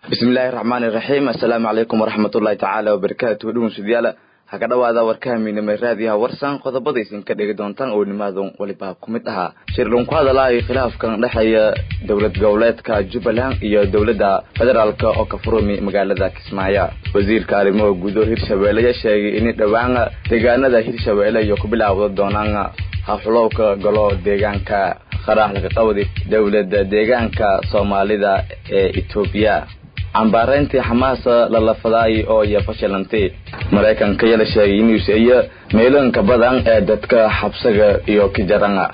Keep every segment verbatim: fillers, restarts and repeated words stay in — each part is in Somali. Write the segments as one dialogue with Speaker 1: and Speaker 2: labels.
Speaker 1: بسم الله الرحمن الرحيم السلام عليكم ورحمة الله تعالى وبركاته دون سديالة هكذا هذا وركامي نمرادها ورسان قضبضيسين كدغ دونتان او نمادون ولبا كوميد اها شيرلون قادا لا خلاف كان دحيا دولة goboleedka Jubbaland iyo dawladda federaalka oo ka furmay magaalada Kismaayo wasiirka arrimaha guud ee Hirshabeelle ayaa sheegay in dhawaan deegaanada Hirshabeelle iyo ku bilaawdo doonaan hawlowka galo deegaanka qarax laga qawaday dawladda deegaanka Soomaalida ee Itoobiya ambaarayntii Xamaas la lafaday oo ya fashilantay Mareykanka ayaa sheegay inuu sheeyo meelanka badan ee dadka xabsiga iyo kijaranga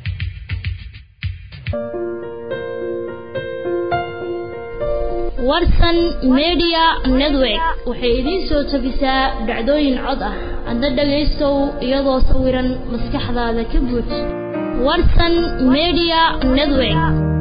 Speaker 2: warsan media network waxay idin soo tabisaa dhacdooyin cod ah adna dhageystow iyadoo sawiran maskaxdaada ka buux warsan media network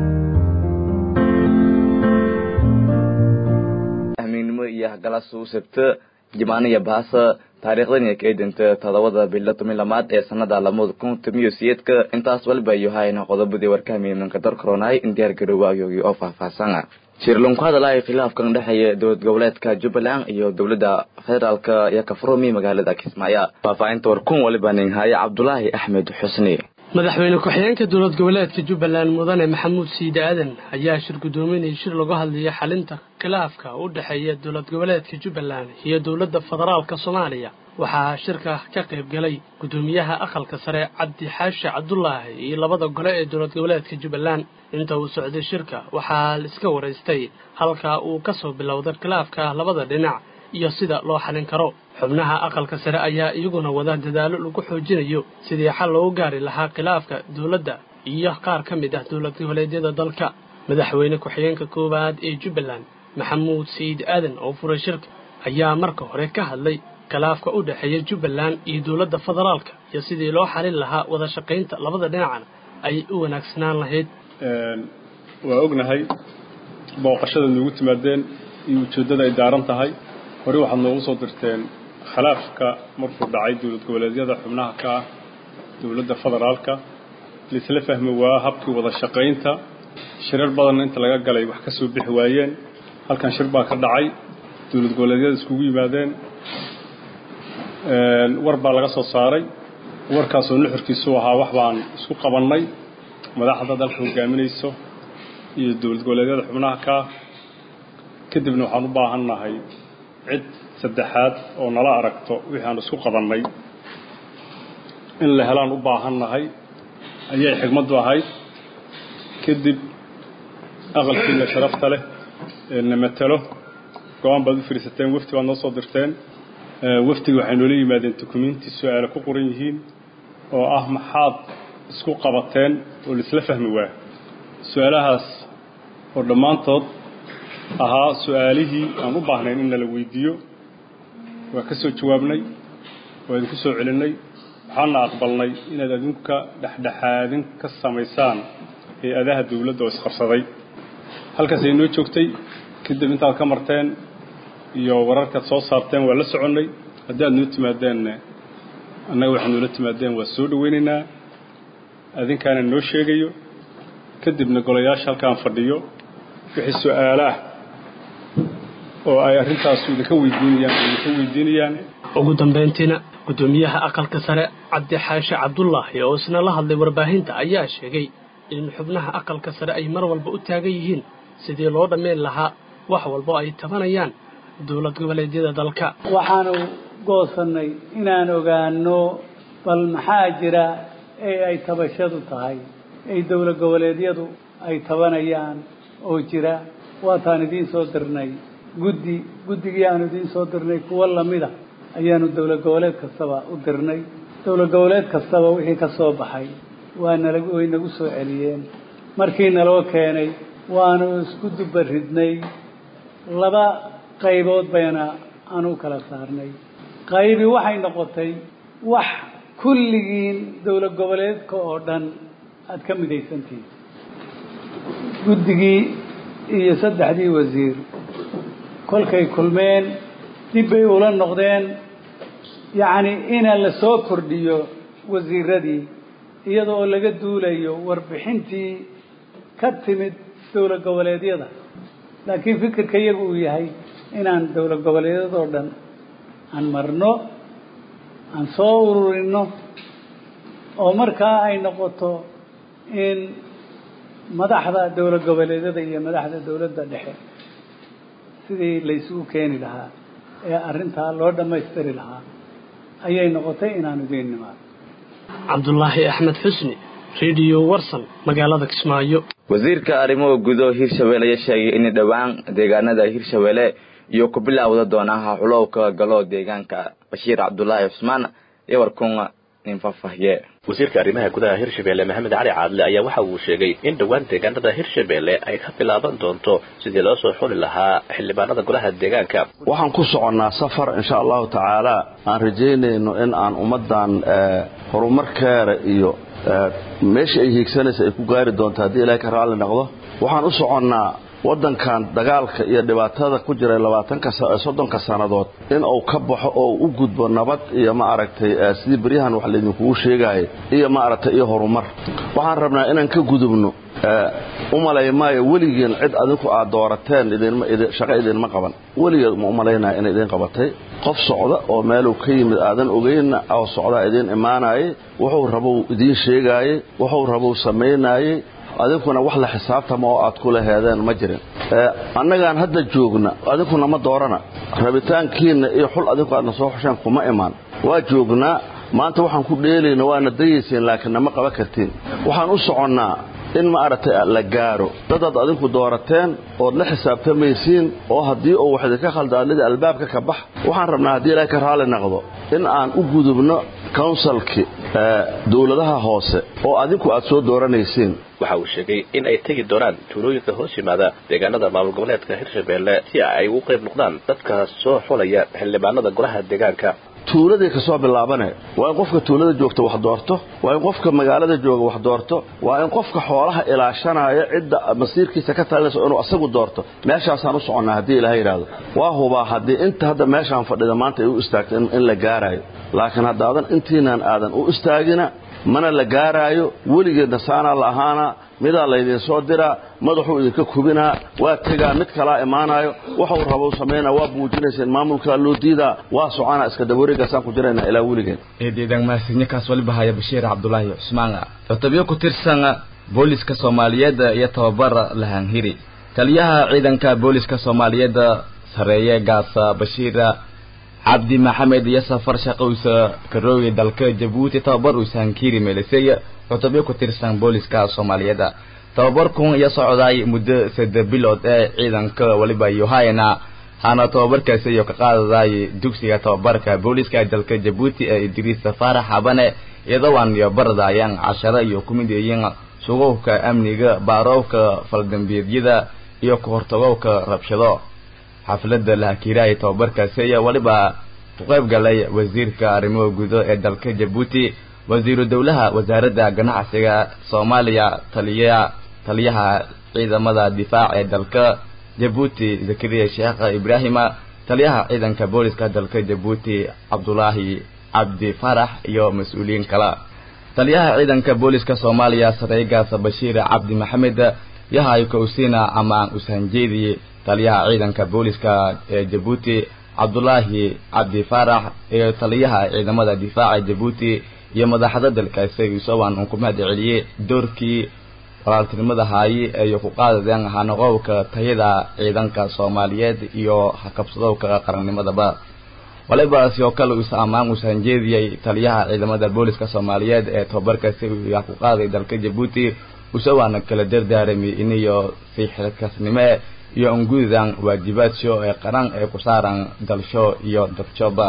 Speaker 1: aminimo iyo galaas u sabta jimaaniya baasa taariikhdan ay ka idinta todobada bil toban iyo laba ee sanada laba kun iyo sideed intaas walba iyo hayna qodobadii warkaaminka dar koronay in diyaar garowaayo oo faahfaahsan shirlon ku hadalay khilaafkan dhaxaya dowlad goboleedka Jubbaland iyo dawladda federaalka ee ka furmay magaalada Kismaayo faafaynta warkun waliba nin haya Cabdullaahi Axmed Xusni
Speaker 3: madaxweyne ku-xigeenka dowlad goboleedka Jubbaland mudane Maxamuud Siid Aadan ayaa shir gudoominay shir lagu hadlayay xalinta khilaafka u dhaxeeya dowlad goboleedka Jubbaland iyo dowladda federaalka Soomaaliya waxaa shirka ka qayb galay gudoomiyaha aqalka sare Cabdi Xaashi Cabdullaahi iyo labada gole ee dowlad goboleedka Jubbaland inta uu socday shirka waxaa la iska wareystay halka uu ka soo bilowday khilaafka labada dhinac iyo sida loo xalin karo xubnaha aqalka sare ayaa iyaguna wada dadaalo lagu xoojinayo sidii xal loo gaari lahaa khilaafka dowladda iyo qaar ka mid ah dowlad goboleedyada dalka madaxweyne ku-xigeenka koowaad ee Jubbaland Maxamuud Siid Aadan oo furay shirka ayaa marka hore ka hadlay khilaafka u dhaxeeya Jubbaland iyo dowladda federaalka iyo sidii loo xalin lahaa wada shaqaynta labada dhinacna ay u wanaagsanaan lahayd
Speaker 4: waa ognahay booqashada nagu timaadeen iyo ujeedada ay daaran tahay hore waxaad noogu soo dirteen khilaafka markuu dhacay dowlad goboleedyada xubnaha ka ah dowladda federaalka lisla fahmi waa habkii wada shaqaynta shirar badan inta laga galay wax ka soo bixi waayeen halkan shir baa ka dhacay dowlad goboleedyada iskugu yimaadeen war baa laga soo saaray warkaas oo nuxurkiisu ahaa wax baan isku qabannay madaxda dalka hogaaminayso iyo dowlad goboleedyada xubnaha ka kadibna waxaan u baahannahay cid saddexaad oo nala aragto wixii aan isku qabannay in la helaan u baahannahay ayay xigmaddu ahayd kadib aqalkiina sharafta leh ee na matalo go-aan baad u firiisateen wafti baad noo soo dirteen waftiga waxay noola yimaadeen dukumiinti su-aalo ku qoran yihiin oo ah maxaad isku qabateen oo lisla fahmi waa su-aalahaas oo dhammaantood ahaa su-aalihii aan u baahnayn in nala weydiiyo waa ka soo jawaabnay waa idinku soo celinay waxaana aqbalnay inaad adinka dhexdhexaadin ka samaysaan hay-adaha dawladda oo isqabsaday halkaas ay noo joogtay kadib intaad ka marteen iyo wararkaad soo saarteen waa la soconnay haddii aad noo timaadeenna annaga waxaad noola timaadeen waa soo dhawaynaynaa adinkaana noo sheegayo kadibna golayaasha halkaan fadhiyo wixii su-aalaah oo ay arrintaas idinka weydiinayaan idinka weydiinayaan
Speaker 3: ugu dambeyntiina gudoomiyaha aqalka sare Cabdi Xaashi Cabdullaahi oo isna la hadlay warbaahinta ayaa sheegay in xubnaha aqalka sare ay mar walba u taagan yihiin sidii loo dhameyn lahaa wax walba ay tabanayaan dowlad goboleedyada dalka
Speaker 5: waxaanu goosanay inaan ogaano bal maxaa jira ee ay tabashadu tahay ay dowlad goboleedyadu ay tabanayaan oo jira waataan idiin soo dirnay guddi guddigii aanu idiin soo dirnay kuwa lamida ayaanu dowlad goboleed kastaba u dirnay dowlad goboleed kastaba wixii ka soo baxay waa nalagu way nagu soo celiyeen markii naloo keenay waanu isku dubaridnay laba qaybood bayna aanu kala saarnay qaybi waxay noqotay wax kulligiin dowlad goboleedka oo dhan aad ka midaysantihiin guddigii iyo saddexdii wasiir kolkay kulmeen dib bay ula noqdeen yacni ina la soo kordhiyo wasiiradii iyadoo laga duulayo warbixintii ka timid dowlad goboleedyada laakiin fikirka iyagu uu yahay inaan dowlad goboleedyadoo dhan aan marno aan soo ururino oo markaa ay noqoto in madaxda dowlad goboleedyada iyo madaxda dowladda dhexe sidii la isugu keeni lahaa ee arrintaa loo dhammaystiri lahaa ayay noqotay inaan idiin nimaado.
Speaker 3: cabdulaahi axmed xusni radio warsan magaalada Kismaayo.
Speaker 1: wasiirka arrimaha gudo Hirshabelle ayaa sheegay in dhawaan deegaanada Hirshabelle iyo ku bilowda doonaha xulowka galo deegaanka Bashiir Cabdullaahi Usmaan ee warkun in faahfaahiye.
Speaker 6: wasiirka arrimaha gudaha Hirshabelle Maxamed Cali Caadle ayaa waxa uu sheegay in dhawaan deegaanada Hirshabelle ay ka bilaaban doonto sidii loo soo xuli lahaa xildhibaanada golaha deegaanka.
Speaker 7: waxaan ku soconaa safar insha Allah taala aan rajeynayno in aan ummadan horumarkeeda iyo meesha ay hiigsanaysa ay ku gaari doonto hadii Ilaahay ka raali noqdo. waxaan u soconaa wadankan dagaalka iyo dhibaatada ku jira labaatanka soddonka sanadood in uu ka baxo oo u gudbo nabad iyo ma aragtay sidii bariyahan wax leedin kugu sheegay iyo ma aragtay iyo horumar. waxaan rabnaa inaan ka gudubno u maleeymaayo weligiin cid adinku aad doorateen idin ma shaqo idin ma qaban weligeed ma u maleynaa in idin qabatay qof socda oo meel uu ka yimid aadan ogeyn oo socda idin imaanay wuxuu rabo idin sheegay wuxuu rabo sameynay adinkuna wax la xisaabtama oo aad ku leeyahdeen ma jirin ee annagaan hadda joogna adinkuna ma doorana rabitaankiina iyo xul adinku aad soo xushaan kuma imaan waa joognaa maanta waxaan ku dheelayna waana dayeyseen laakiin ma qaba kartiin waxaan u soconnaa in ma aragtay la gaaro dad adinku doorateen oo la xisaabtamaysiin oo hadii oo wax ka khaldaalida albaabka ka bax waxaan rabnaa hadii Ilaahay ka raali noqdo in aan u gudubno councilki dawladaha hoose oo adinku aad soo dooranaysiin.
Speaker 6: waxa uu sheegay in ay tagi doonaan tuulooyinka hoos yimaada deegaanada maamul goboleedka Hirshabelle si ay ugu qayb noqdaan dadka soo xulaya xildhibaanada golaha deegaanka. tuulada ka soo bilaabanay waa in qofka tuulada joogto wax doorto waa in qofka magaalada jooga wax doorto waa in qofka xoolaha ilaashanaya cidda masiirkiisa ka taagayso inuu asagu doorto meeshaas aan u soconaa hadii Ilaahay yiraahdo waa huba hadii inta hadda meeshaan fadhida maanta ay u istaagto in la gaarayo laakiin haddaadan intiinaan aadan u istaagina mana la gaarayo weligeedna saana la ahaana mida la idin soo dira madaxu idinka kubina waa tagaa mid kala imaanayo waxa uu rabo sameeyna waa buujinaysan maamulka loo diida waa socona iska dabariga san ku jirayna ilaa weligeed
Speaker 1: eedeedan maasinka kaas waliba haya Bashiir Cabdullaahi Usmaan tabiyo ku tirsan booliska Soomaaliyeed iyo tababar lahan hiri taliyaha ciidanka booliska Soomaaliyeed sareeye gaasa Bashiir Abdi Maxamed iyo safar shaqowsa karooy dalka Djibouti tababar uu sankiri meelasay tabiyo ku tirsan booliska Soomaaliyeed tababarku iyo socday muddo saddex bilood ee ciidanka waliba iyo hayna hana tababarkaasi iyo ka qaadaday dugsiga tababarka booliska dalka Djibouti ee Idris Farax Habane iyadoo aan iyo bardayaan cashara iyo kumideeyeen suuqka amniga baarowka faldambiyeedyada iyo ka hortagowka rabshado xafladda la kiray tababarkaasi ayaa waliba qayb galay wasiirka arrimaha gudaha ee dalka Djibouti wasiiru dawlaha wasaaradda ganacsiga Soomaaliya taliyaha taliyaha ciidamada difaaca ee dalka Djibouti Zakariya Sheekh Ibrahim taliyaha ciidanka booliska dalka Djibouti Abdullaahi Abdi Farax iyo mas'uuliyiin kala taliyaha ciidanka booliska Soomaaliya Sareegaas Bashiir Abdi Maxamed yahay ka usina ama usanjeedi taliyaha ciidanka booliska ee Djibouti Abdullaahi Abdi Farax iyo taliyaha ciidamada difaaca Djibouti iyo madaxda dalkaasi isawaan uu ku mahadceliyay doorkii walaaltinimada haay ee ku qaadeen hanaqowka tayada ciidanka Soomaaliyeed iyo hakabsadowka qarannimadaba waliba sidoo kale uu saamaan uu sanjeediyay taliyaha ciidamada booliska Soomaaliyeed ee tababarkaasi uu ku qaaday dalka Djibouti usawaan kala dardaaramay inayo si xilkasnimo iyo unguudan waajibaadyo ee qaran ee ku saaran dalsho iyo dadjoba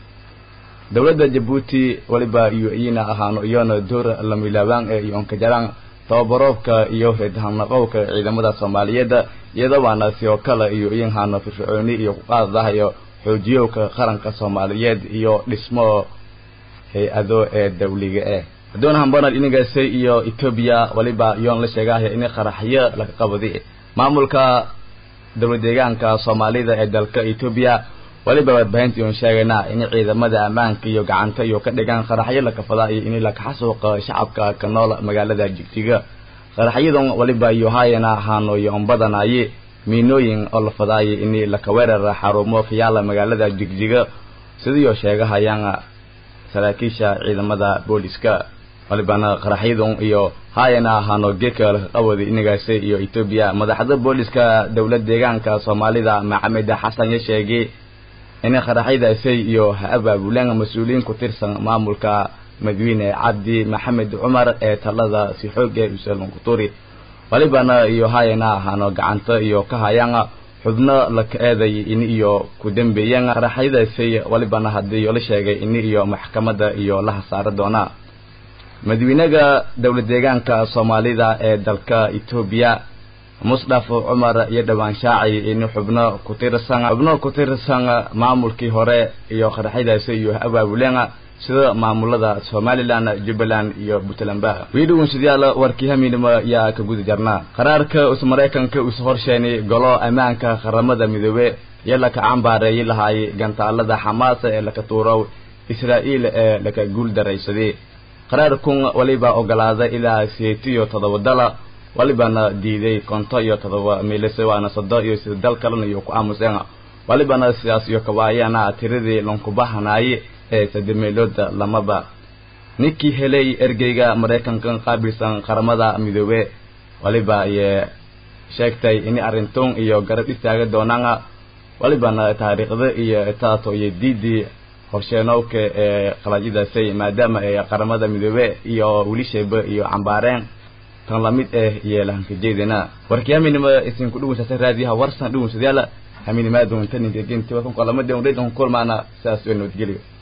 Speaker 1: dawladda Djibouti waliba iyo iyana ahaano iyana door la milaabaan ee iyo ka jaraan tababarka iyo heedhanaqowka ciidamada Soomaaliyeed iyadoo waana sidoo kale iyo in haano firfircooni iyo ku qaadadayo xoojiyowka qaranka Soomaaliyeed iyo dhismo hay'ado ee dawliga ah doon hanbana inagasay iyo Ethiopia waliba yoon la sheegay in qaraxyo laga qabaday maamulka dawladda deegaanka Soomaalida ee dalka Ethiopia waliba warbaahintii oo sheegayna in ciidamada ammaanka iyo gacanta iyo ka dhigan qaraxyo la kafaday in la ka xasuuqo shacabka ka nool magaalada Jigjiga qaraxyadan waliba iyo hayana ahaano iyo badanaayay miinooyin oo la fadaayay in la ka weerara xarumo ku yaala magaalada Jigjiga sidoo sheegahayaan saraakiisha ciidamada booliska walibana qaraxyadun iyo hayana hano geekal qawadi inagaasay iyo Ethiopia madaxda booliska dawladda deegaanka Soomaalida Maxamed Xasan ya sheegay in qaraxyadaasay iyo abaabulan mas'uuliin ku tirsan maamulka madaxweyne Cabdi Maxamed Umar ee talada si xoog ah u salon ku turi walibana iyo hayana hano gacanta iyo ka hayaan xubno la kaaday in iyo ku dambeeyaan qaraxyadaasay walibana hadii la sheegay in iyo maxkamadda iyo la hasaar doona madaxweynaha dawladda deegaanka Soomaalida ee dalka Ethiopia Mustafa Umar iyo dhawaan shaacay in xubno ku tirsan xubno ku tirsan maamulkii hore iyo qaraxyadaasay iyo abaabulan sida maamulada Somaliland Jubaland iyo Puntland wiidhow sidaala warkii hamiinima yaa ka guud jarna qaraarka us Mareykanka us horsheenay golo amaanka qaramada midoobe yalla ka cambaaray lahaay gantaalada Hamas ee la ka tuuro Israa'iil ee la ka guul daraysaday qaraarkun waliba ogolaaday ilaa sideed todoba dala walibana diiday konto iyo todoba meelase waana saddex iyo sidoo dal kale iyo ku aamuseen walibana siyaas iyo kawaayana tiradii lanku bahanay ee sademeelooda lamaba ninkii helay ergeyga Mareykanka qaabilsan qaramada midoobe waliba ay sheegtay in arrintan iyo garab istaaga doonaan walibana taariikhda iyo taato iyo diidi horsheenowka ee qalajadaasay maadaama ay qaramada midoobe iyo wiilashaba iyo cambaareen tan la mid ah yeelan ka jeedina warkiyaaminima isin ku dhuusatay raadiyaha warsan dhuusadaala haminima doontan inta geenti wadan qalamada oo dheedan kulmaana saas oo nodgeliyo